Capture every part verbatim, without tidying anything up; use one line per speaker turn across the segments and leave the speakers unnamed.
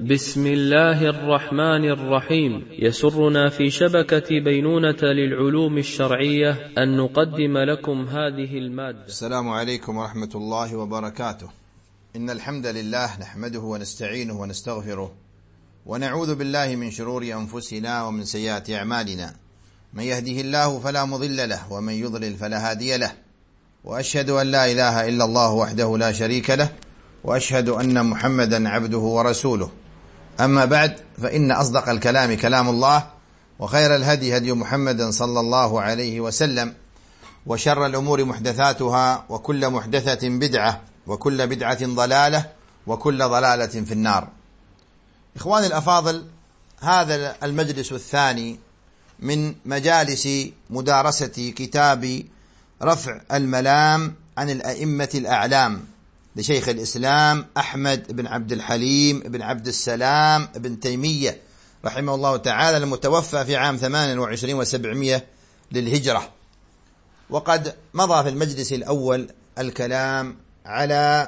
بسم الله الرحمن الرحيم. يسرنا في شبكة بينونة للعلوم الشرعية أن نقدم لكم هذه المادة.
السلام عليكم ورحمة الله وبركاته. إن الحمد لله نحمده ونستعينه ونستغفره ونعوذ بالله من شرور أنفسنا ومن سيئات أعمالنا. من يهده الله فلا مضل له ومن يضلل فلا هادي له، وأشهد أن لا إله إلا الله وحده لا شريك له، وأشهد أن محمدا عبده ورسوله. أما بعد، فإن أصدق الكلام كلام الله، وخير الهدي هدي محمد صلى الله عليه وسلم، وشر الأمور محدثاتها، وكل محدثة بدعة، وكل بدعة ضلالة، وكل ضلالة في النار. إخواني الأفاضل، هذا المجلس الثاني من مجالس مدارسة كتاب رفع الملام عن الأئمة الأعلام لشيخ الإسلام أحمد بن عبد الحليم بن عبد السلام بن تيمية رحمه الله تعالى، المتوفى في عام ثمان وعشرين وسبعمائة للهجرة. وقد مضى في المجلس الأول الكلام على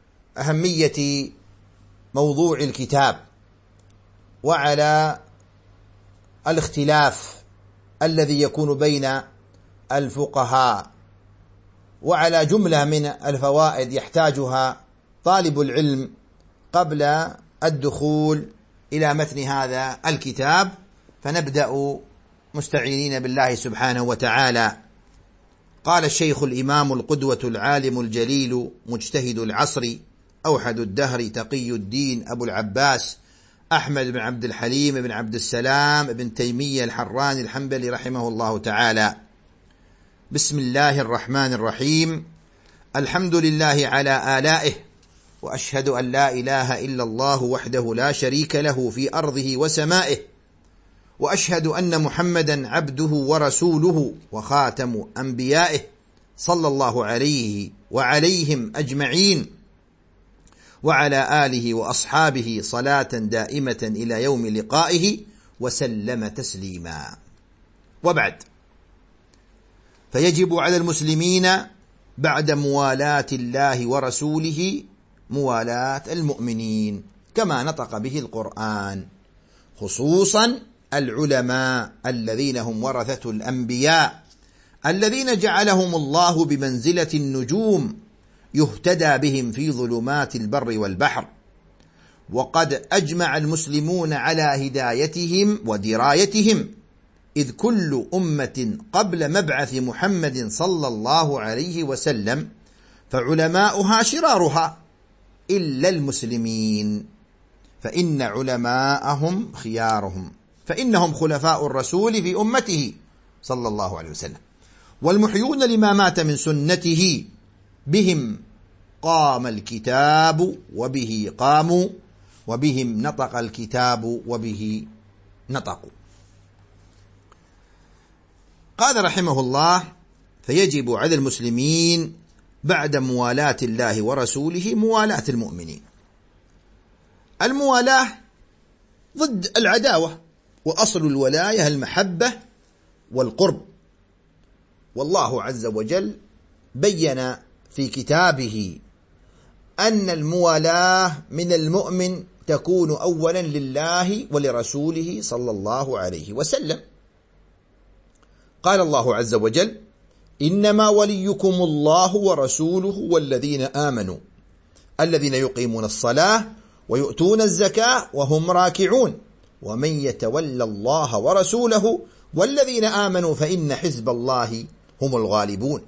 أهمية موضوع الكتاب، وعلى الاختلاف الذي يكون بين الفقهاء، وعلى جملة من الفوائد يحتاجها طالب العلم قبل الدخول إلى متن هذا الكتاب. فنبدأ مستعينين بالله سبحانه وتعالى. قال الشيخ الإمام القدوة العالم الجليل مجتهد العصر أوحد الدهر تقي الدين أبو العباس أحمد بن عبد الحليم بن عبد السلام بن تيمية الحراني الحنبلي رحمه الله تعالى. بسم الله الرحمن الرحيم. الحمد لله على آلائه، وأشهد أن لا إله إلا الله وحده لا شريك له في أرضه وسمائه، وأشهد أن محمدا عبده ورسوله وخاتم أنبيائه صلى الله عليه وعليهم أجمعين، وعلى آله وأصحابه صلاة دائمة إلى يوم لقائه وسلم تسليما. وبعد، فيجب على المسلمين بعد موالاة الله ورسوله موالاة المؤمنين كما نطق به القرآن، خصوصا العلماء الذين هم ورثة الأنبياء، الذين جعلهم الله بمنزلة النجوم يهتدى بهم في ظلمات البر والبحر. وقد أجمع المسلمون على هدايتهم ودرايتهم، إذ كل أمة قبل مبعث محمد صلى الله عليه وسلم فعلماؤها شرارها إلا المسلمين، فإن علماءهم خيارهم، فإنهم خلفاء الرسول في أمته صلى الله عليه وسلم، والمحيون لما مات من سنته. بهم قام الكتاب وبه قاموا، وبهم نطق الكتاب وبه نطقوا. قال رحمه الله: فيجب على المسلمين بعد موالاة الله ورسوله موالاة المؤمنين. الموالاة ضد العداوة، وأصل الولاية المحبة والقرب. والله عز وجل بين في كتابه أن الموالاة من المؤمن تكون أولا لله ولرسوله صلى الله عليه وسلم. قال الله عز وجل: إنما وليكم الله ورسوله والذين آمنوا الذين يقيمون الصلاة ويؤتون الزكاة وهم راكعون ومن يتولى الله ورسوله والذين آمنوا فإن حزب الله هم الغالبون.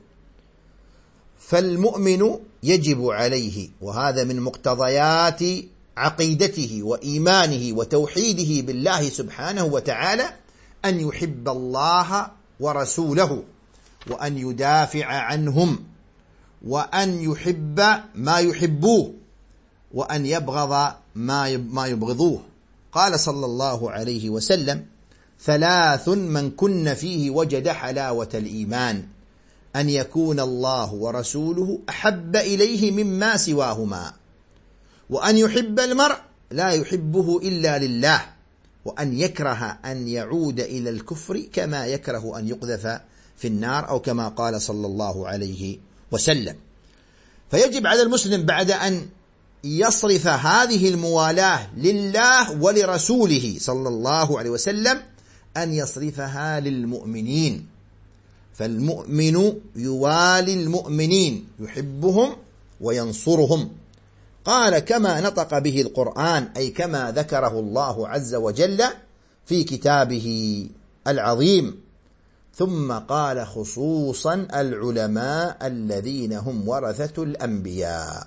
فالمؤمن يجب عليه، وهذا من مقتضيات عقيدته وإيمانه وتوحيده بالله سبحانه وتعالى، أن يحب الله ورسوله، وأن يدافع عنهم، وأن يحب ما يحبوه، وأن يبغض ما يبغضوه. قال صلى الله عليه وسلم: ثلاث من كن فيه وجد حلاوة الإيمان، أن يكون الله ورسوله أحب إليه مما سواهما، وأن يحب المرء لا يحبه إلا لله، وأن يكره أن يعود إلى الكفر كما يكره أن يقذف في النار، أو كما قال صلى الله عليه وسلم. فيجب على المسلم بعد أن يصرف هذه الموالاة لله ولرسوله صلى الله عليه وسلم أن يصرفها للمؤمنين، فالمؤمن يوالي المؤمنين، يحبهم وينصرهم. قال كما نطق به القرآن، أي كما ذكره الله عز وجل في كتابه العظيم. ثم قال خصوصا العلماء الذين هم ورثة الأنبياء،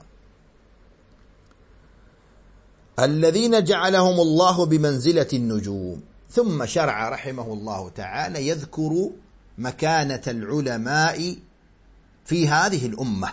الذين جعلهم الله بمنزلة النجوم. ثم شرع رحمه الله تعالى يذكر مكانة العلماء في هذه الأمة.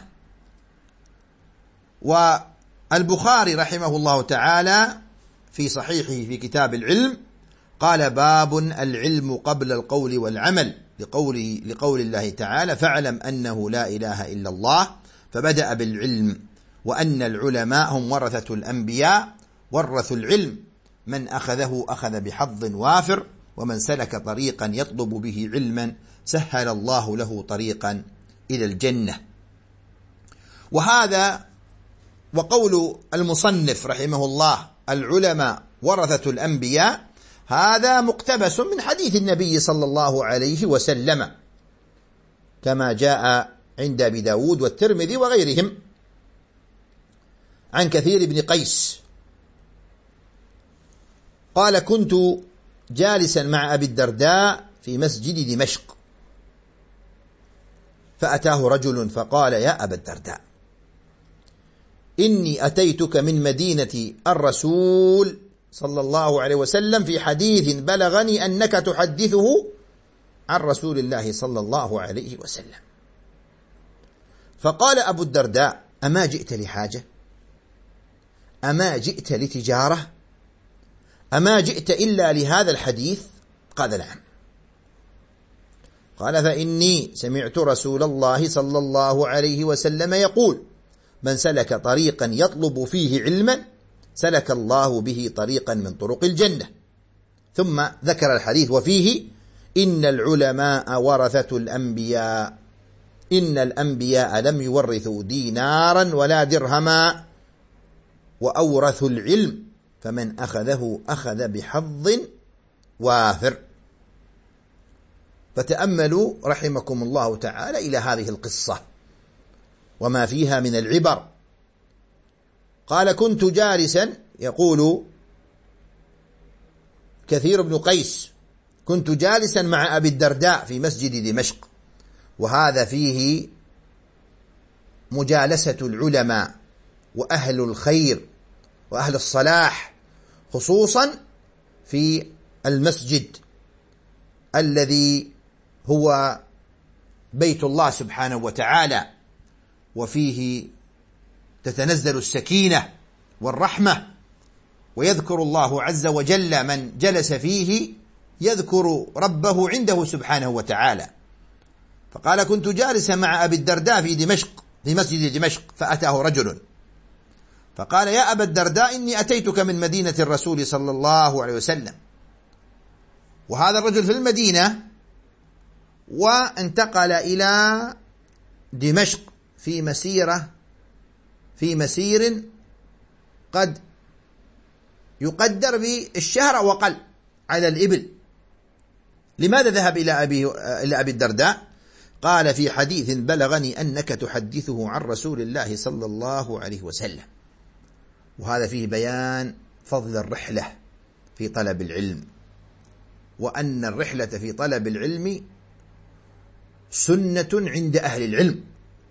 والبخاري رحمه الله تعالى في صحيحه في كتاب العلم قال باب العلم قبل القول والعمل، لقوله لقول الله تعالى فاعلم أنه لا إله إلا الله، فبدأ بالعلم، وأن العلماء هم ورثة الأنبياء، ورثوا العلم، من أخذه أخذ بحظ وافر، ومن سلك طريقا يطلب به علما سهل الله له طريقا إلى الجنة. وهذا وقول المصنف رحمه الله العلماء ورثة الأنبياء، هذا مقتبس من حديث النبي صلى الله عليه وسلم كما جاء عند أبي داود والترمذي وغيرهم عن كثير بن قيس قال كنت جالسا مع أبي الدرداء في مسجد دمشق، فأتاه رجل فقال يا أبا الدرداء إني أتيتك من مدينة الرسول صلى الله عليه وسلم في حديث بلغني أنك تحدثه عن رسول الله صلى الله عليه وسلم. فقال أبو الدرداء أما جئت لحاجة؟ أما جئت لتجارة؟ أما جئت إلا لهذا الحديث؟ قال نعم. قال فإني سمعت رسول الله صلى الله عليه وسلم يقول من سلك طريقا يطلب فيه علما سلك الله به طريقا من طرق الجنة. ثم ذكر الحديث وفيه إن العلماء ورثة الأنبياء، إن الأنبياء لم يورثوا دينارا ولا درهما وأورثوا العلم، فمن أخذه أخذ بحظ وافر. فتأملوا رحمكم الله تعالى إلى هذه القصة وما فيها من العبر. قال كنت جالسا، يقول كثير بن قيس كنت جالسا مع أبي الدرداء في مسجد دمشق، وهذا فيه مجالسة العلماء وأهل الخير وأهل الصلاح، خصوصا في المسجد الذي هو بيت الله سبحانه وتعالى، وفيه تتنزل السكينة والرحمة، ويذكر الله عز وجل من جلس فيه يذكر ربه عنده سبحانه وتعالى. فقال كنت جالسا مع أبي الدرداء في دمشق في مسجد دمشق، فأتاه رجل فقال يا أبا الدرداء إني أتيتك من مدينة الرسول صلى الله عليه وسلم. وهذا الرجل في المدينة وانتقل إلى دمشق في مسيرة في مسير قد يقدر بالشهر أو أقل على الإبل. لماذا ذهب إلى أبي إلى أبي الدرداء؟ قال في حديث بلغني أنك تحدثه عن رسول الله صلى الله عليه وسلم. وهذا فيه بيان فضل الرحلة في طلب العلم، وأن الرحلة في طلب العلم سنة عند أهل العلم.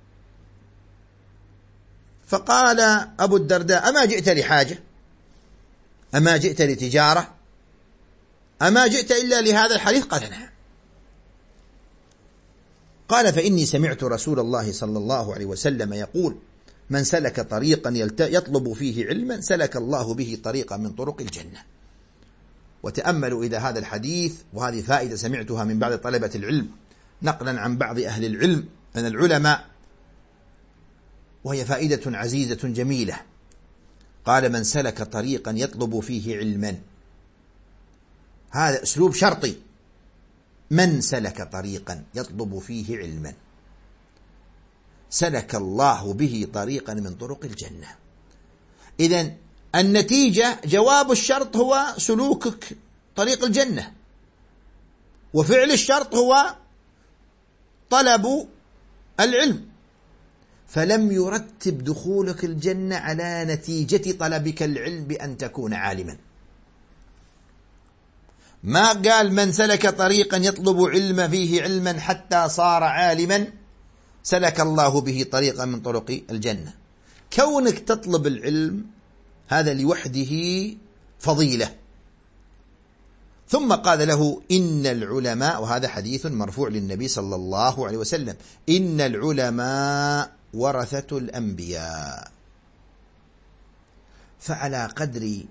فقال أبو الدرداء أما جئت لحاجة؟ أما جئت لتجارة؟ أما جئت إلا لهذا الحديث؟ قال نعم. قال فإني سمعت رسول الله صلى الله عليه وسلم يقول من سلك طريقا يطلب فيه علما سلك الله به طريقا من طرق الجنة. وتأملوا إذا هذا الحديث، وهذه فائدة سمعتها من بعض طلبة العلم نقلا عن بعض أهل العلم من العلماء، وهي فائدة عزيزة جميلة. قال من سلك طريقا يطلب فيه علما، هذا أسلوب شرطي، من سلك طريقا يطلب فيه علما سلك الله به طريقا من طرق الجنة. إذن النتيجة جواب الشرط هو سلوكك طريق الجنة، وفعل الشرط هو طلب العلم، فلم يرتب دخولك الجنة على نتيجة طلبك العلم بأن تكون عالما. ما قال من سلك طريقا يطلب علم فيه علما حتى صار عالما سلك الله به طريقا من طرق الجنة. كونك تطلب العلم هذا لوحده فضيلة. ثم قال له إن العلماء، وهذا حديث مرفوع للنبي صلى الله عليه وسلم، إن العلماء ورثة الأنبياء. فعلى قدر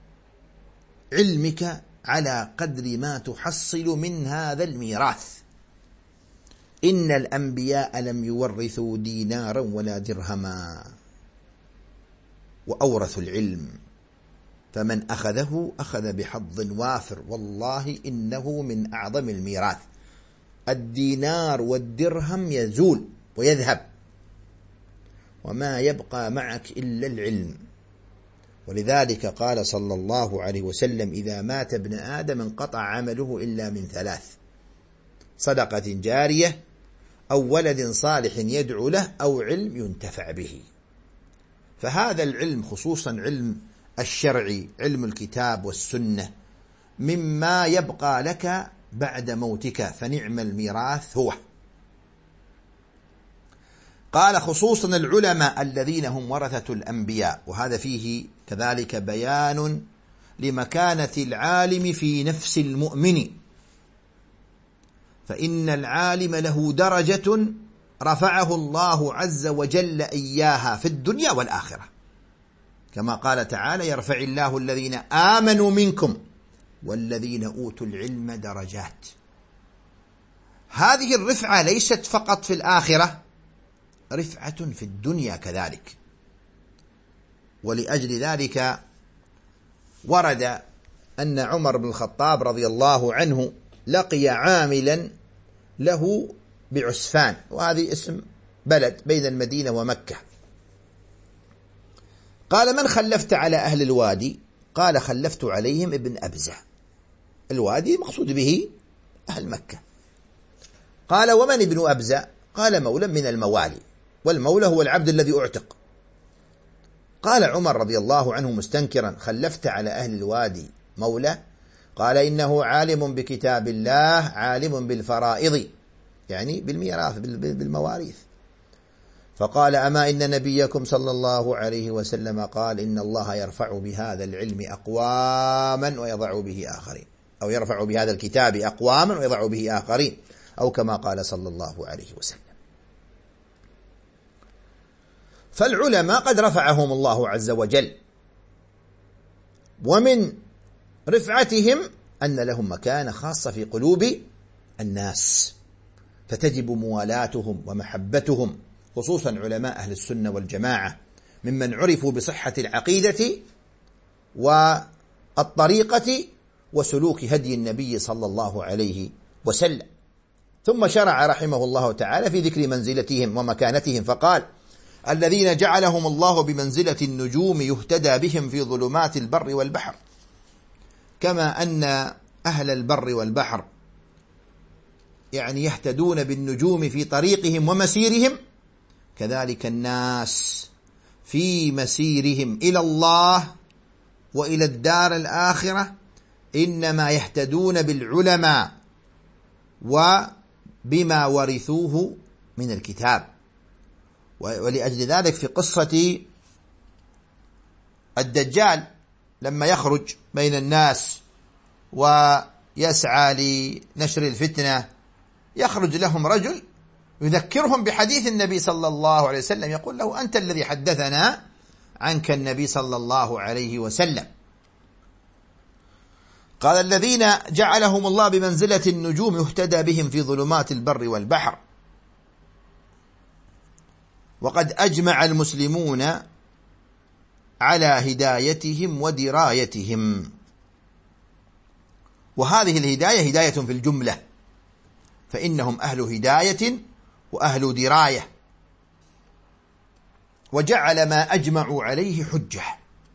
علمك على قدر ما تحصل من هذا الميراث. إن الأنبياء لم يورثوا دينارا ولا درهما وأورثوا العلم، فمن أخذه أخذ بحظ وافر، والله إنه من أعظم الميراث. الدينار والدرهم يزول ويذهب، وما يبقى معك إلا العلم. ولذلك قال صلى الله عليه وسلم إذا مات ابن آدم انقطع عمله إلا من ثلاث: صدقة جارية، أو ولد صالح يدعو له، أو علم ينتفع به. فهذا العلم خصوصا علم الشرعي، علم الكتاب والسنة، مما يبقى لك بعد موتك، فنعم الميراث هو. قال خصوصا العلماء الذين هم ورثة الأنبياء، وهذا فيه كذلك بيان لمكانة العالم في نفس المؤمن، فإن العالم له درجة رفعه الله عز وجل إياها في الدنيا والآخرة، كما قال تعالى يرفع الله الذين آمنوا منكم والذين أوتوا العلم درجات. هذه الرفعة ليست فقط في الآخرة، رفعة في الدنيا كذلك. ولأجل ذلك ورد أن عمر بن الخطاب رضي الله عنه لقي عاملا له بعسفان، وهذه اسم بلد بين المدينة ومكة. قال من خلفت على أهل الوادي؟ قال خلفت عليهم ابن أبزة. الوادي مقصود به أهل مكة. قال ومن ابن أبزة؟ قال مولى من الموالي، والمولى هو العبد الذي أعتق. قال عمر رضي الله عنه مستنكرا خلفت على أهل الوادي مولى؟ قال إنه عالم بكتاب الله عالم بالفرائض، يعني بالميراث بالمواريث. فقال أما إن نبيكم صلى الله عليه وسلم قال إن الله يرفع بهذا العلم أقواما ويضع به آخرين، أو يرفع بهذا الكتاب أقواما ويضع به آخرين، أو كما قال صلى الله عليه وسلم. فالعلماء قد رفعهم الله عز وجل، ومن رفعتهم أن لهم مكانة خاصة في قلوب الناس، فتجب موالاتهم ومحبتهم، خصوصا علماء أهل السنة والجماعة ممن عرفوا بصحة العقيدة والطريقة وسلوك هدي النبي صلى الله عليه وسلم. ثم شرع رحمه الله تعالى في ذكر منزلتهم ومكانتهم، فقال الذين جعلهم الله بمنزلة النجوم يهتدى بهم في ظلمات البر والبحر. كما أن أهل البر والبحر يعني يهتدون بالنجوم في طريقهم ومسيرهم، كذلك الناس في مسيرهم إلى الله وإلى الدار الآخرة إنما يهتدون بالعلماء وبما ورثوه من الكتاب. ولأجل ذلك في قصة الدجال لما يخرج بين الناس ويسعى لنشر الفتنة، يخرج لهم رجل يذكرهم بحديث النبي صلى الله عليه وسلم، يقول له أنت الذي حدثنا عنك النبي صلى الله عليه وسلم. قال الذين جعلهم الله بمنزلة النجوم يهتدى بهم في ظلمات البر والبحر. وقد أجمع المسلمون على هدايتهم ودرايتهم، وهذه الهداية هداية في الجملة، فإنهم أهل هداية وأهل دراية، وجعل ما أجمعوا عليه حجة.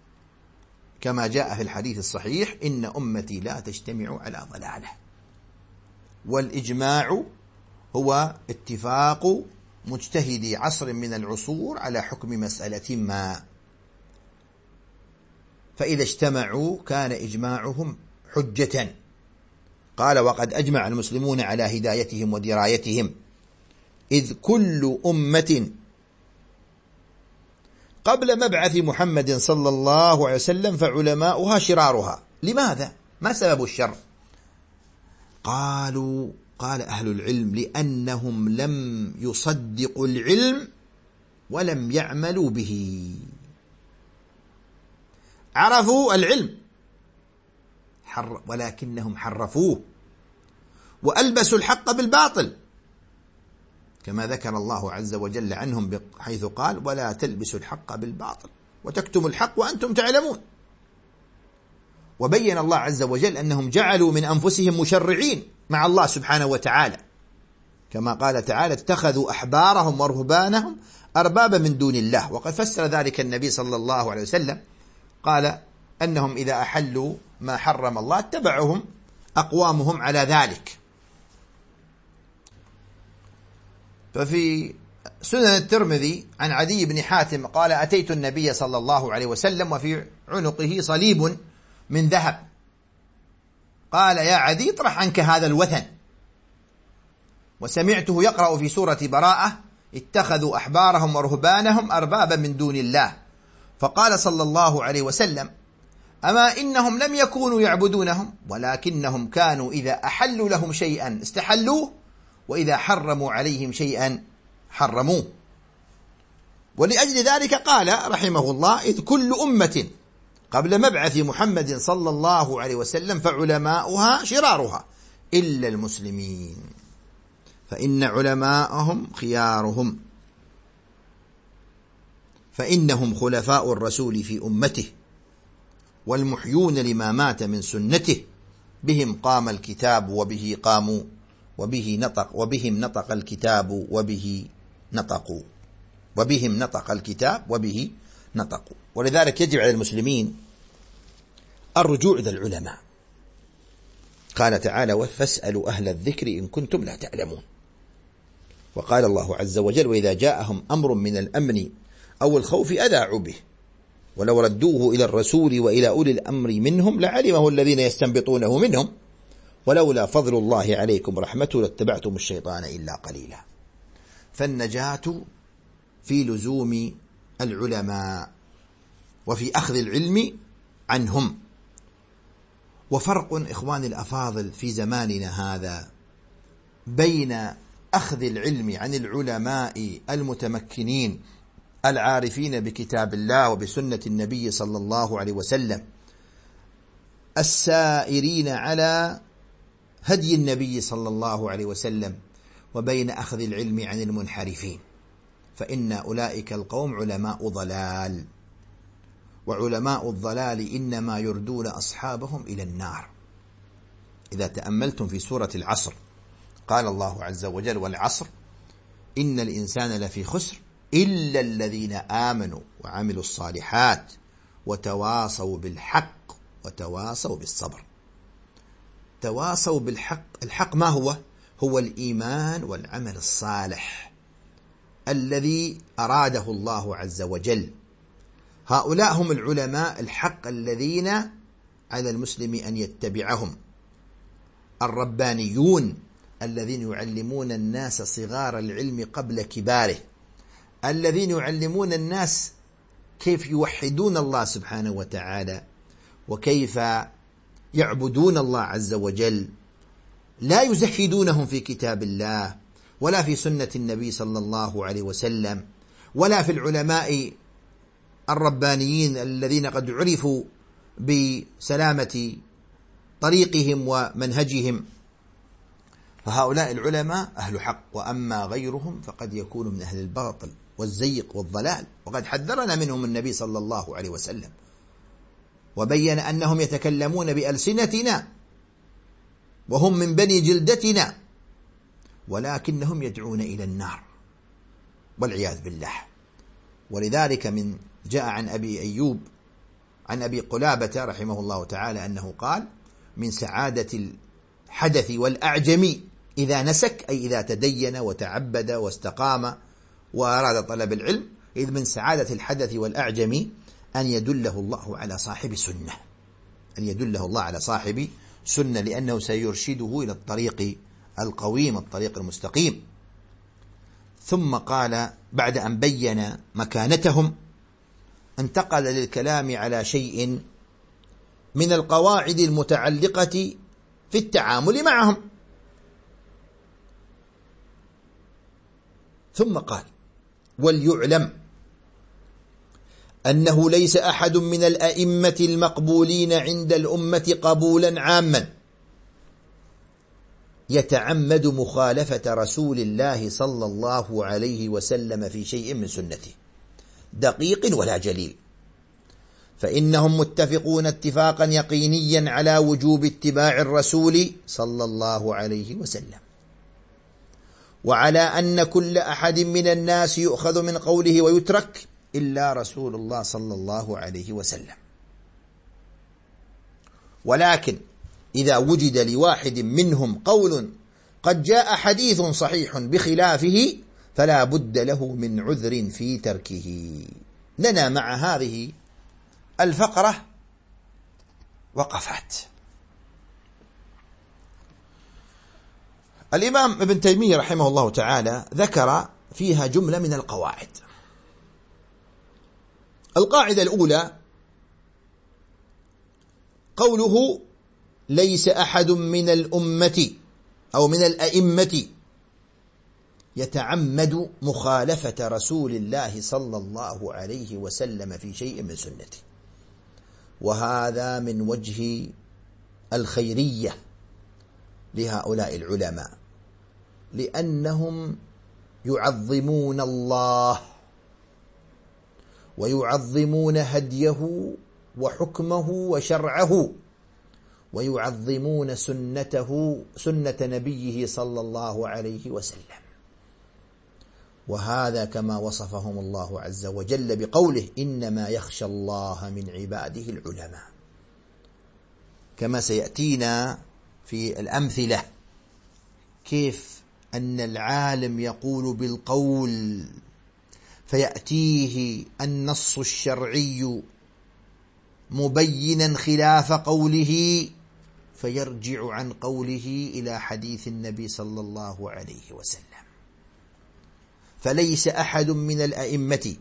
كما جاء في الحديث الصحيح: إن أمتي لا تجتمع على ضلالة. والإجماع هو اتفاق مجتهدي عصر من العصور على حكم مسألة ما، فإذا اجتمعوا كان إجماعهم حجة. قال: وقد أجمع المسلمون على هدايتهم ودرايتهم، إذ كل أمة قبل مبعث محمد صلى الله عليه وسلم فعلماؤها شرارها. لماذا؟ ما سبب الشر؟ قالوا قال أهل العلم: لأنهم لم يصدقوا العلم ولم يعملوا به. عرفوا العلم ولكنهم حرفوه وألبسوا الحق بالباطل، كما ذكر الله عز وجل عنهم حيث قال: ولا تلبسوا الحق بالباطل وتكتموا الحق وأنتم تعلمون. وبين الله عز وجل أنهم جعلوا من أنفسهم مشرعين مع الله سبحانه وتعالى، كما قال تعالى: اتخذوا أحبارهم ورهبانهم أربابا من دون الله. وقد فسر ذلك النبي صلى الله عليه وسلم، قال أنهم إذا أحلوا ما حرم الله اتبعهم أقوامهم على ذلك. ففي سنن الترمذي عن عدي بن حاتم قال: أتيت النبي صلى الله عليه وسلم وفي عنقه صليب من ذهب، قال: يا عدي اطرح عنك هذا الوثن. وسمعته يقرأ في سورة براءة: اتخذوا أحبارهم ورهبانهم أربابا من دون الله. فقال صلى الله عليه وسلم: أما إنهم لم يكونوا يعبدونهم، ولكنهم كانوا إذا أحلوا لهم شيئا استحلوه، وإذا حرموا عليهم شيئا حرموه. ولأجل ذلك قال رحمه الله: إذ كل أمة قبل مبعث محمد صلى الله عليه وسلم فعلماؤها شرارها إلا المسلمين، فإن علماءهم خيارهم، فإنهم خلفاء الرسول في أمته والمحيون لما مات من سنته، بهم قام الكتاب وبه قاموا وبه نطق وبهم نطق الكتاب وبه نطقوا وبهم نطق الكتاب وبه نطقوا. ولذلك يجب على المسلمين الرجوع إلى العلماء. قال تعالى: فاسألوا أهل الذكر إن كنتم لا تعلمون. وقال الله عز وجل: وإذا جاءهم أمر من الأمن أو الخوف أذاعوا به ولو ردوه إلى الرسول وإلى أولي الأمر منهم لعلمه الذين يستنبطونه منهم ولولا فضل الله عليكم رحمته لاتبعتم الشيطان إلا قليلا. فالنجاة في لزوم العلماء وفي أخذ العلم عنهم. وفرق إخواني الأفاضل في زماننا هذا بين أخذ العلم عن العلماء المتمكنين العارفين بكتاب الله وبسنة النبي صلى الله عليه وسلم السائرين على هدي النبي صلى الله عليه وسلم، وبين أخذ العلم عن المنحرفين، فإن أولئك القوم علماء ضلال، وعلماء الضلال إنما يردون أصحابهم إلى النار. إذا تأملتم في سورة العصر قال الله عز وجل: والعصر إن الإنسان لفي خسر إلا الذين آمنوا وعملوا الصالحات وتواصوا بالحق وتواصوا بالصبر. تواصوا بالحق، الحق ما هو؟ هو الإيمان والعمل الصالح الذي أراده الله عز وجل. هؤلاء هم العلماء الحق الذين على المسلم أن يتبعهم، الربانيون الذين يعلمون الناس صغار العلم قبل كباره، الذين يعلمون الناس كيف يوحدون الله سبحانه وتعالى وكيف يعبدون الله عز وجل، لا يزهدونهم في كتاب الله ولا في سنة النبي صلى الله عليه وسلم ولا في العلماء الربانيين الذين قد عرفوا بسلامة طريقهم ومنهجهم. فهؤلاء العلماء أهل حق، وأما غيرهم فقد يكون من أهل الباطل والزيق والضلال، وقد حذرنا منهم النبي صلى الله عليه وسلم وبين أنهم يتكلمون بألسنتنا وهم من بني جلدتنا، ولكنهم يدعون إلى النار والعياذ بالله. ولذلك من جاء عن أبي أيوب عن أبي قلابة رحمه الله تعالى أنه قال: من سعادة الحدث والأعجم إذا نسك، أي إذا تدين وتعبد واستقام وأراد طلب العلم، إذ من سعادة الحدث والأعجم أن يدله الله على صاحب سنة، أن يدله الله على صاحب سنة، لأنه سيرشده إلى الطريق القويم، الطريق المستقيم. ثم قال بعد أن بين مكانتهم انتقل للكلام على شيء من القواعد المتعلقة في التعامل معهم، ثم قال: وليعلم أنه ليس أحد من الأئمة المقبولين عند الأمة قبولا عاما يتعمد مخالفة رسول الله صلى الله عليه وسلم في شيء من سنته دقيق ولا جليل، فإنهم متفقون اتفاقا يقينيا على وجوب اتباع الرسول صلى الله عليه وسلم، وعلى أن كل أحد من الناس يؤخذ من قوله ويترك إلا رسول الله صلى الله عليه وسلم. ولكن إذا وجد لواحد منهم قول قد جاء حديث صحيح بخلافه فلا بد له من عذر في تركه. لنا مع هذه الفقرة وقفات. الإمام ابن تيمية رحمه الله تعالى ذكر فيها جملة من القواعد. القاعدة الأولى قوله: ليس أحد من الأمة أو من الأئمة يتعمد مخالفة رسول الله صلى الله عليه وسلم في شيء من سنته. وهذا من وجه الخيرية لهؤلاء العلماء، لأنهم يعظمون الله ويعظمون هديه وحكمه وشرعه، ويعظمون سنته سنة نبيه صلى الله عليه وسلم. وهذا كما وصفهم الله عز وجل بقوله: إنما يخشى الله من عباده العلماء، كما سيأتينا في الأمثلة كيف أن العالم يقول بالقول فيأتيه النص الشرعي مبينا خلاف قوله فيرجع عن قوله إلى حديث النبي صلى الله عليه وسلم. فليس أحد من الأئمة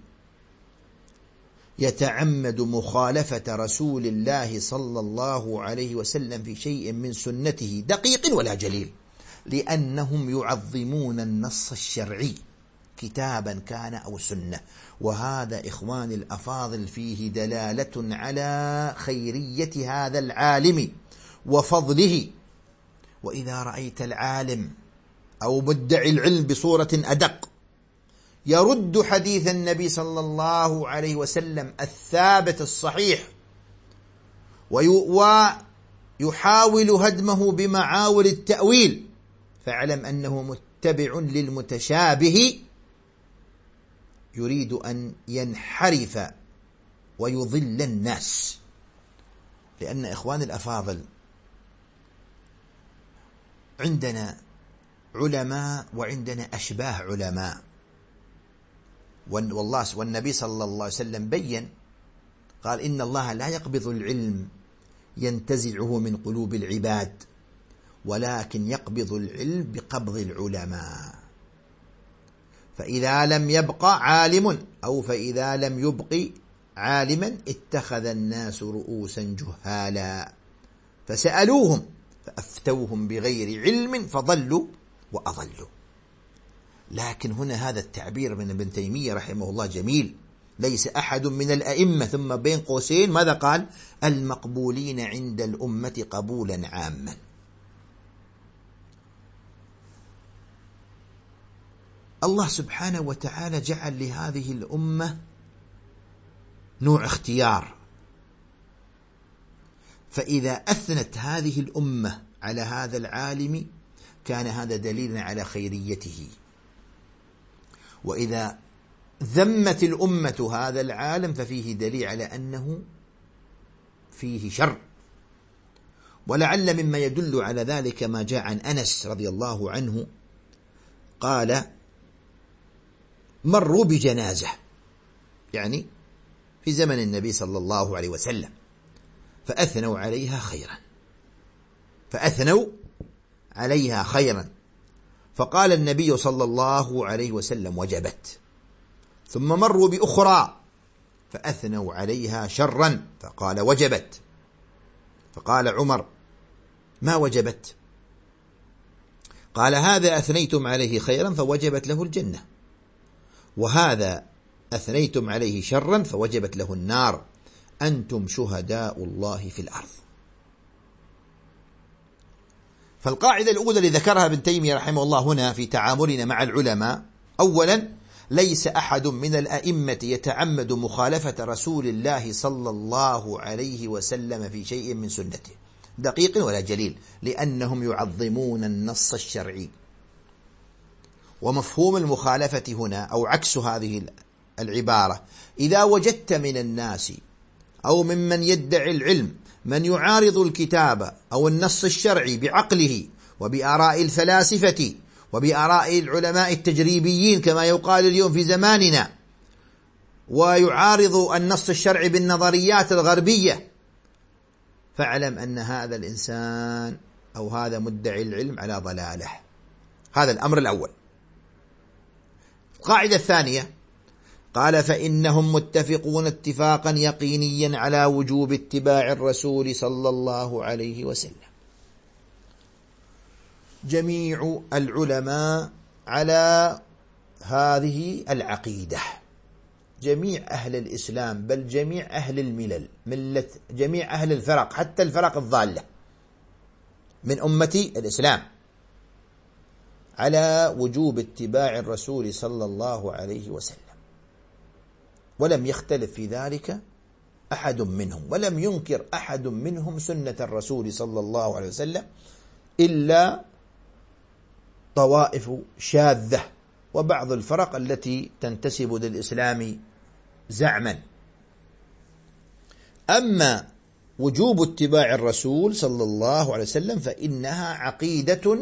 يتعمد مخالفة رسول الله صلى الله عليه وسلم في شيء من سنته دقيق ولا جليل، لأنهم يعظمون النص الشرعي كتابا كان أو سنة. وهذا إخواني الأفاضل فيه دلالة على خيرية هذا العالم وفضله. وإذا رأيت العالم أو مدعي العلم بصورة أدق يرد حديث النبي صلى الله عليه وسلم الثابت الصحيح ويحاول هدمه بمعاول التأويل، فاعلم أنه متبع للمتشابه يريد أن ينحرف ويضل الناس. لأن إخواني الأفاضل عندنا علماء وعندنا أشباه علماء، والله والنبي صلى الله عليه وسلم بين قال: إن الله لا يقبض العلم ينتزعه من قلوب العباد، ولكن يقبض العلم بقبض العلماء. فإذا لم يبقى عالم أو فإذا لم يبق عالما اتخذ الناس رؤوسا جهالا فسألوهم فأفتوهم بغير علم فضلوا وأضلوا. لكن هنا هذا التعبير من ابن تيمية رحمه الله جميل: ليس أحد من الأئمة، ثم بين قوسين ماذا قال؟ المقبولين عند الأمة قبولا عاما. الله سبحانه وتعالى جعل لهذه الأمة نوع اختيار، فإذا أثنت هذه الأمة على هذا العالم كان هذا دليلا على خيريته، وإذا ذمت الأمة هذا العالم ففيه دليل على أنه فيه شر. ولعل مما يدل على ذلك ما جاء عن أنس رضي الله عنه قال: مروا بجنازة، يعني في زمن النبي صلى الله عليه وسلم، فأثنوا عليها خيرا فأثنوا عليها خيرا فقال النبي صلى الله عليه وسلم: وجبت. ثم مروا بأخرى فأثنوا عليها شرا فقال: وجبت. فقال عمر: ما وجبت؟ قال: هذا أثنيتم عليه خيرا فوجبت له الجنة، وهذا أثنيتم عليه شرا فوجبت له النار، أنتم شهداء الله في الأرض. فالقاعدة الأولى اللي ذكرها ابن تيمية رحمه الله هنا في تعاملنا مع العلماء: أولا، ليس أحد من الأئمة يتعمد مخالفة رسول الله صلى الله عليه وسلم في شيء من سنته، دقيق ولا جليل، لأنهم يعظمون النص الشرعي. ومفهوم المخالفة هنا أو عكس هذه العبارة: إذا وجدت من الناس أو ممن يدعي العلم من يعارض الكتاب أو النص الشرعي بعقله وبآراء الفلاسفة وبآراء العلماء التجريبيين كما يقال اليوم في زماننا، ويعارض النص الشرعي بالنظريات الغربية، فاعلم أن هذا الإنسان أو هذا مدعي العلم على ضلاله. هذا الأمر الأول. القاعدة الثانية قال: فإنهم متفقون اتفاقا يقينيا على وجوب اتباع الرسول صلى الله عليه وسلم. جميع العلماء على هذه العقيدة، جميع أهل الإسلام، بل جميع أهل الملل، ملة جميع أهل الفرق، حتى الفرق الضالة من أمة الإسلام، على وجوب اتباع الرسول صلى الله عليه وسلم، ولم يختلف في ذلك أحد منهم، ولم ينكر أحد منهم سنة الرسول صلى الله عليه وسلم إلا طوائف شاذة وبعض الفرق التي تنتسب للإسلام زعما. أما وجوب اتباع الرسول صلى الله عليه وسلم فإنها عقيدة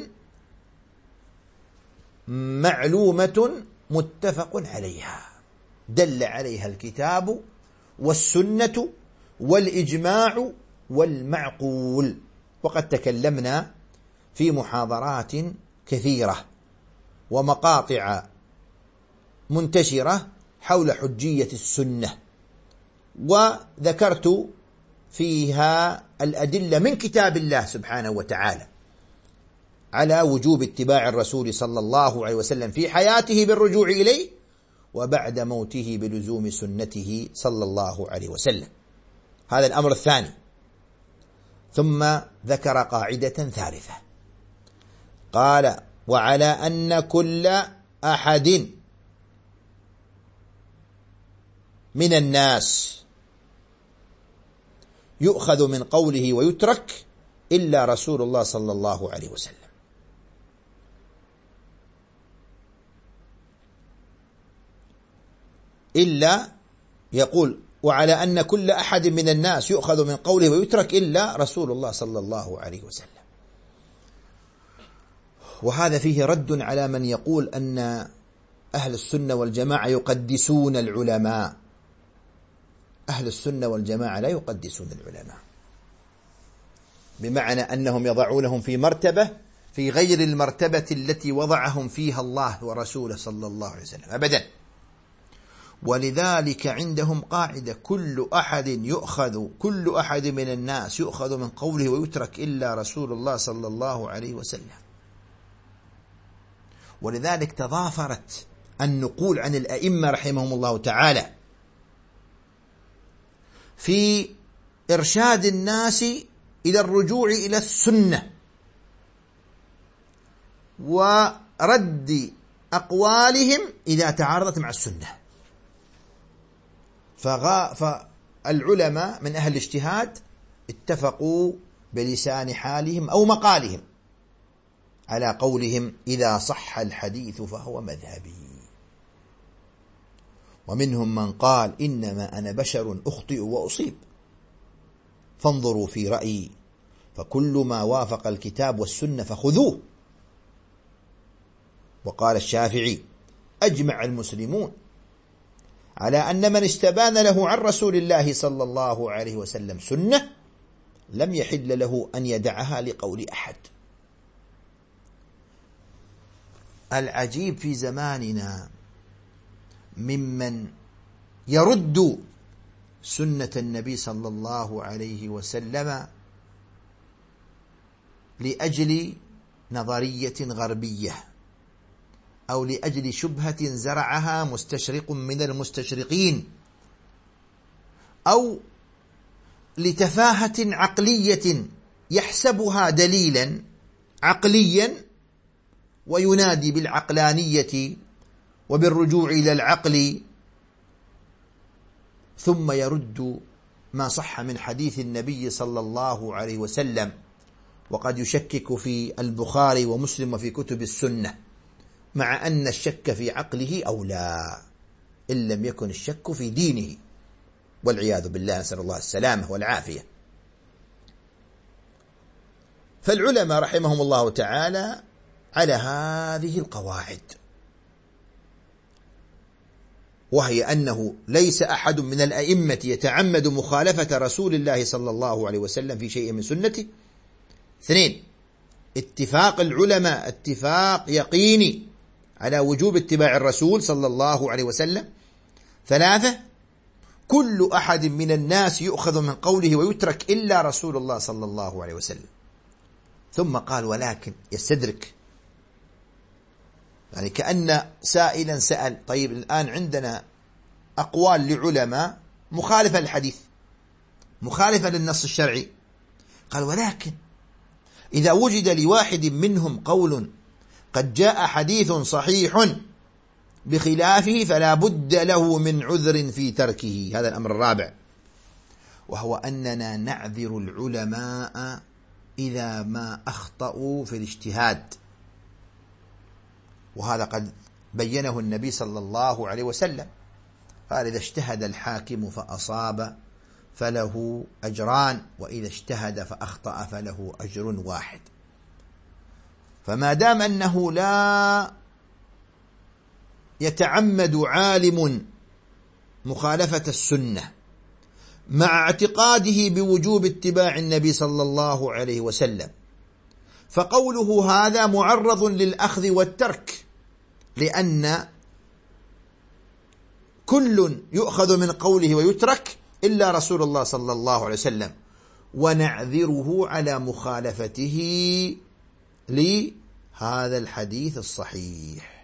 معلومة متفق عليها، دل عليها الكتاب والسنة والإجماع والمعقول. وقد تكلمنا في محاضرات كثيرة ومقاطع منتشرة حول حجية السنة، وذكرت فيها الأدلة من كتاب الله سبحانه وتعالى على وجوب اتباع الرسول صلى الله عليه وسلم في حياته بالرجوع إليه، وبعد موته بلزوم سنته صلى الله عليه وسلم. هذا الأمر الثاني. ثم ذكر قاعدة ثالثة قال: وعلى أن كل أحد من الناس يؤخذ من قوله ويترك إلا رسول الله صلى الله عليه وسلم. إلا يقول: وعلى أن كل أحد من الناس يؤخذ من قوله ويترك إلا رسول الله صلى الله عليه وسلم. وهذا فيه رد على من يقول أن أهل السنة والجماعة يقدسون العلماء. أهل السنة والجماعة لا يقدسون العلماء، بمعنى أنهم يضعونهم في مرتبة في غير المرتبة التي وضعهم فيها الله ورسوله صلى الله عليه وسلم أبدا. ولذلك عندهم قاعدة: كل أحد يؤخذ كل أحد من الناس يؤخذ من قوله ويترك إلا رسول الله صلى الله عليه وسلم. ولذلك تضافرت النقول عن الأئمة رحمهم الله تعالى في إرشاد الناس إلى الرجوع إلى السنة ورد أقوالهم إذا تعارضت مع السنة. فغا فالعلماء من أهل الاجتهاد اتفقوا بلسان حالهم أو مقالهم على قولهم: إذا صح الحديث فهو مذهبي. ومنهم من قال: إنما أنا بشر أخطئ وأصيب. فانظروا في رأيي فكل ما وافق الكتاب والسنة فخذوه. وقال الشافعي: أجمع المسلمون على أن من استبان له عن رسول الله صلى الله عليه وسلم سنة لم يحل له أن يدعها لقول أحد. العجيب في زماننا ممن يرد سنة النبي صلى الله عليه وسلم لأجل نظرية غربية أو لأجل شبهة زرعها مستشرق من المستشرقين أو لتفاهة عقلية يحسبها دليلا عقليا وينادي بالعقلانية وبالرجوع إلى العقل، ثم يرد ما صح من حديث النبي صلى الله عليه وسلم وقد يشكك في البخاري ومسلم وفي كتب السنة، مع أن الشك في عقله أولى إن لم يكن الشك في دينه، والعياذ بالله، نسأل الله السلامة والعافية. فالعلماء رحمهم الله تعالى على هذه القواعد، وهي أنه ليس أحد من الأئمة يتعمد مخالفة رسول الله صلى الله عليه وسلم في شيء من سنته. اثنين، اتفاق العلماء اتفاق يقيني على وجوب اتباع الرسول صلى الله عليه وسلم. ثلاثة، كل أحد من الناس يؤخذ من قوله ويترك إلا رسول الله صلى الله عليه وسلم. ثم قال: ولكن يستدرك، يعني كأن سائلا سأل: طيب الآن عندنا أقوال لعلماء مخالفة للحديث، مخالفة للنص الشرعي. قال: ولكن إذا وجد لواحد منهم قول قد جاء حديث صحيح بخلافه فلا بد له من عذر في تركه. هذا الأمر الرابع، وهو أننا نعذر العلماء إذا ما أخطأوا في الاجتهاد، وهذا قد بينه النبي صلى الله عليه وسلم، قال: إذا اجتهد الحاكم فأصاب فله أجران، وإذا اجتهد فأخطأ فله أجر واحد. فما دام أنه لا يتعمد عالم مخالفة السنة مع اعتقاده بوجوب اتباع النبي صلى الله عليه وسلم، فقوله هذا معرض للأخذ والترك، لأن كل يؤخذ من قوله ويترك إلا رسول الله صلى الله عليه وسلم، ونعذره على مخالفته لهذا الحديث الصحيح.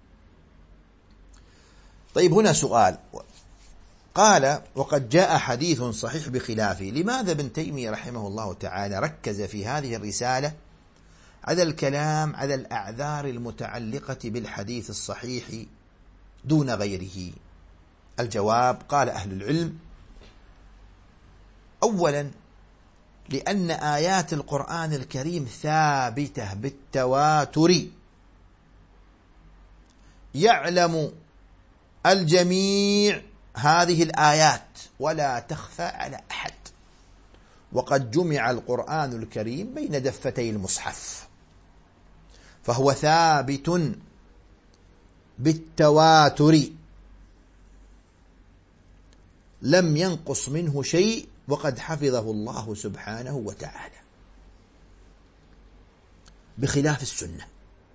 طيب، هنا سؤال. قال: وقد جاء حديث صحيح بخلافه. لماذا ابن تيمية رحمه الله تعالى ركز في هذه الرسالة على الكلام على الأعذار المتعلقة بالحديث الصحيح دون غيره؟ الجواب: قال أهل العلم: أولا، لأن آيات القرآن الكريم ثابتة بالتواتر، يعلم الجميع هذه الآيات ولا تخفى على أحد، وقد جمع القرآن الكريم بين دفتي المصحف، فهو ثابت بالتواتر لم ينقص منه شيء، وقد حفظه الله سبحانه وتعالى، بخلاف السنة.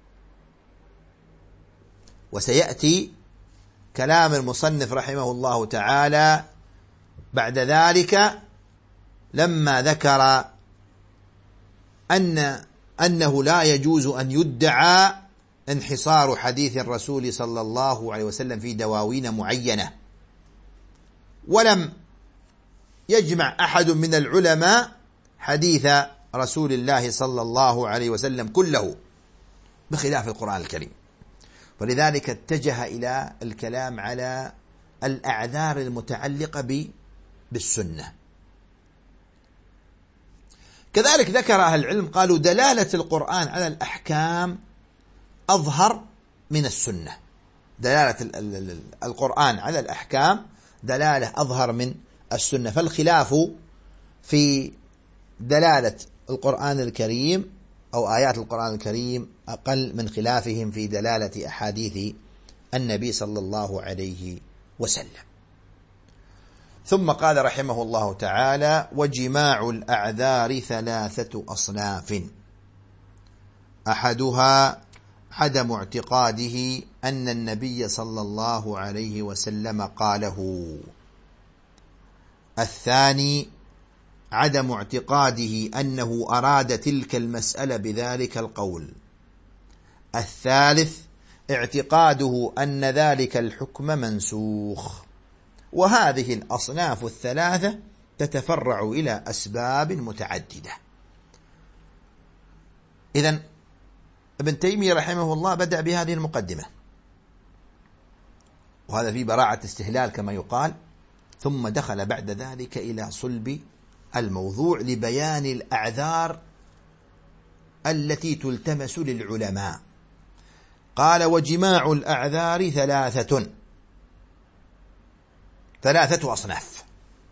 وسيأتي كلام المصنف رحمه الله تعالى بعد ذلك لما ذكر أن أنه لا يجوز أن يدعى انحصار حديث الرسول صلى الله عليه وسلم في دواوين معينة، ولم يجمع أحد من العلماء حديث رسول الله صلى الله عليه وسلم كله، بخلاف القرآن الكريم. ولذلك اتجه إلى الكلام على الأعذار المتعلقة بالسنة. كذلك ذكر أهل العلم قالوا: دلالة القرآن على الأحكام أظهر من السنة. دلالة القرآن على الأحكام دلالة أظهر من السنة، فالخلاف في دلالة القرآن الكريم أو آيات القرآن الكريم أقل من خلافهم في دلالة أحاديث النبي صلى الله عليه وسلم. ثم قال رحمه الله تعالى: وجماع الأعذار ثلاثة أصناف، أحدها عدم اعتقاده أن النبي صلى الله عليه وسلم قاله، الثاني عدم اعتقاده أنه أراد تلك المسألة بذلك القول، الثالث اعتقاده أن ذلك الحكم منسوخ. وهذه الأصناف الثلاثة تتفرع إلى أسباب متعددة. إذن ابن تيمية رحمه الله بدأ بهذه المقدمة، وهذا في براعة استهلال كما يقال، ثم دخل بعد ذلك إلى صلب الموضوع لبيان الأعذار التي تلتمس للعلماء. قال: وجماع الأعذار ثلاثة، ثلاثة أصناف،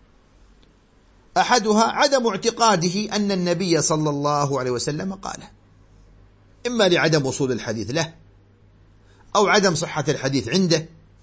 أحدها عدم اعتقاده أن النبي صلى الله عليه وسلم قاله، إما لعدم وصول الحديث له أو عدم صحة الحديث عنده.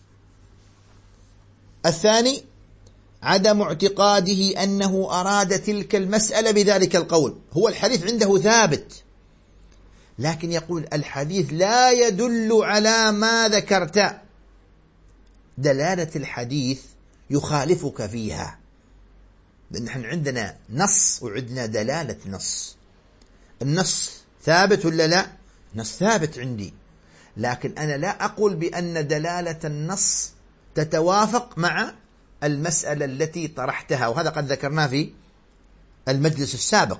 الثاني عدم اعتقاده أنه أراد تلك المسألة بذلك القول، هو الحديث عنده ثابت لكن يقول الحديث لا يدل على ما ذكرت، دلالة الحديث يخالفك فيها، لأن نحن عندنا نص وعندنا دلالة نص. النص ثابت ولا لا؟ نص ثابت عندي، لكن أنا لا أقول بأن دلالة النص تتوافق مع المسألة التي طرحتها، وهذا قد ذكرناه في المجلس السابق.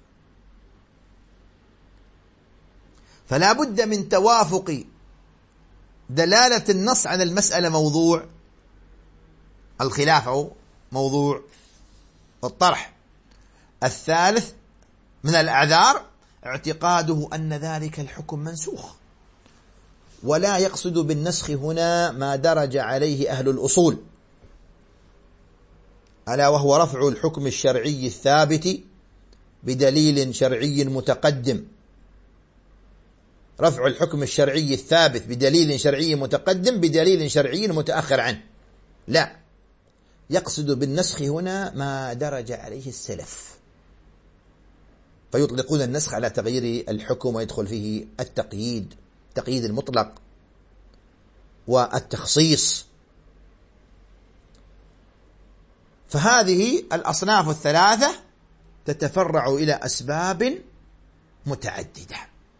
فلا بد من توافق دلالة النص على المسألة موضوع الخلاف أو موضوع الطرح. الثالث من الأعذار اعتقاده أن ذلك الحكم منسوخ، ولا يقصد بالنسخ هنا ما درج عليه أهل الأصول، ألا وهو رفع الحكم الشرعي الثابت بدليل شرعي متقدم، رفع الحكم الشرعي الثابت بدليل شرعي متقدم بدليل شرعي متأخر عنه، لا، يقصد بالنسخ هنا ما درج عليه السلف، فيطلقون النسخ على تغيير الحكم ويدخل فيه التقييد، تقييد المطلق والتخصيص. فهذه الأصناف الثلاثة تتفرع إلى أسباب متعددة،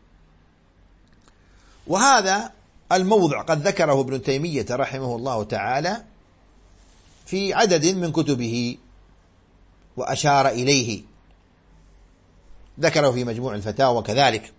وهذا الموضع قد ذكره ابن تيمية رحمه الله تعالى في عدد من كتبه وأشار إليه، ذكره في مجموع الفتاوى كذلك.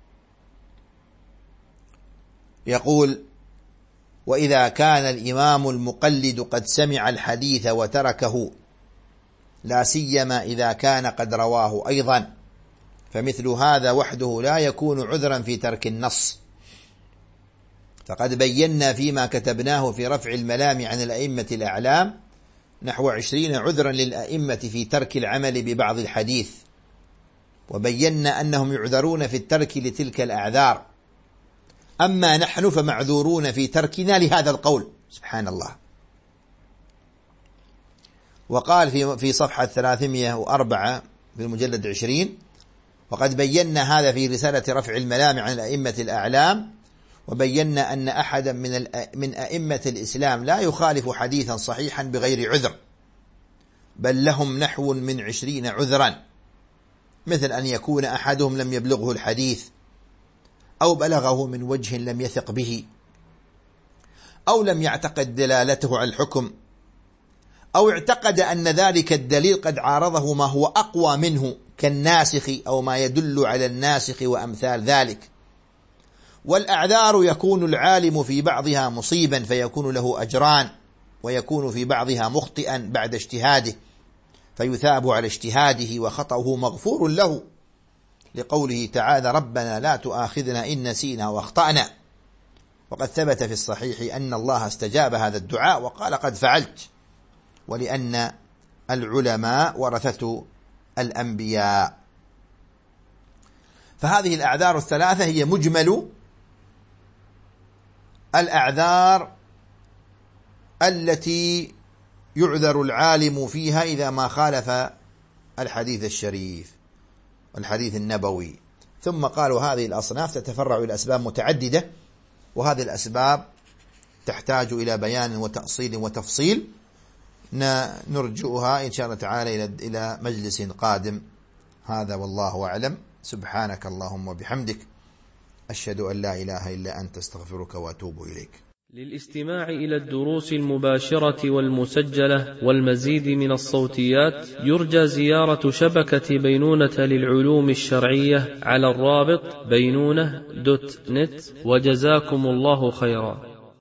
يقول: وإذا كان الإمام المقلد قد سمع الحديث وتركه، لا سيما إذا كان قد رواه أيضا، فمثل هذا وحده لا يكون عذرا في ترك النص، فقد بينا فيما كتبناه في رفع الملام عن الأئمة الأعلام نحو عشرين عذرا للأئمة في ترك العمل ببعض الحديث، وبينا أنهم يعذرون في الترك لتلك الأعذار، أما نحن فمعذورون في تركنا لهذا القول. سبحان الله. وقال في في صفحة ثلاثمائة وأربعة في المجلد عشرين: وقد بينا هذا في رسالة رفع الملام عن الأئمة الأعلام، وبينا أن أحدا من من أئمة الإسلام لا يخالف حديثا صحيحا بغير عذر، بل لهم نحو من عشرين عذرا، مثل أن يكون أحدهم لم يبلغه الحديث، أو بلغه من وجه لم يثق به، أو لم يعتقد دلالته على الحكم، أو اعتقد أن ذلك الدليل قد عارضه ما هو أقوى منه كالناسخ أو ما يدل على الناسخ وأمثال ذلك. والأعذار يكون العالم في بعضها مصيبا فيكون له أجران، ويكون في بعضها مخطئا بعد اجتهاده فيثاب على اجتهاده وخطأه مغفور له، لقوله تعالى: ربنا لا تؤاخذنا إن نسينا واخطأنا. وقد ثبت في الصحيح أن الله استجاب هذا الدعاء وقال: قد فعلت، ولأن العلماء ورثة الأنبياء. فهذه الأعذار الثلاثة هي مجمل الأعذار التي يعذر العالم فيها إذا ما خالف الحديث الشريف والحديث النبوي. ثم قالوا هذه الأصناف تتفرع إلى أسباب متعددة، وهذه الأسباب تحتاج إلى بيان وتأصيل وتفصيل نرجئها إن شاء الله تعالى إلى مجلس قادم. هذا والله أعلم. سبحانك اللهم وبحمدك، أشهد أن لا إله إلا أنت، استغفرك وأتوب إليك.
للاستماع إلى الدروس المباشرة والمسجلة والمزيد من الصوتيات يرجى زيارة شبكة بينونة للعلوم الشرعية على الرابط بينونة دوت نت. وجزاكم الله خيرا.